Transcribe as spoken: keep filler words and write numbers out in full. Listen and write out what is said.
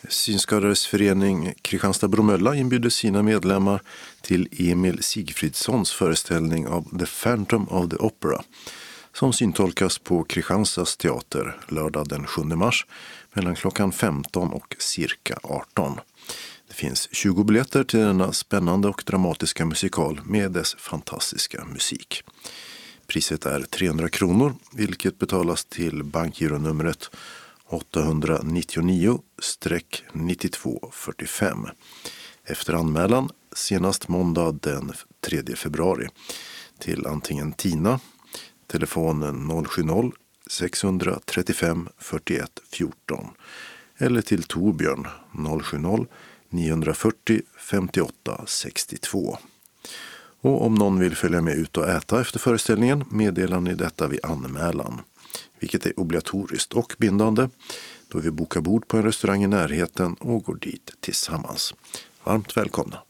Synskadades förening Kristianstad-Bromölla inbjuder sina medlemmar till Emil Sigfridssons föreställning av The Phantom of the Opera som syntolkas på Kristianstads teater lördag den sjunde mars mellan klockan femton och cirka arton. Det finns tjugo biljetter till denna spännande och dramatiska musikal med dess fantastiska musik. Priset är trehundra kronor, vilket betalas till bankgironumret åttahundranittionio nittiotvå fyrtiofem. Efter anmälan senast måndag den tredje februari till antingen Tina, telefonen noll sju noll sex tre fem fyrtioett fjorton eller till Torbjörn noll sju noll nio fyrtio femtioåtta sextiotvå. Och om någon vill följa med ut och äta efter föreställningen meddelar ni detta vid anmälan, vilket är obligatoriskt och bindande då vi bokar bord på en restaurang i närheten och går dit tillsammans. Varmt välkomna!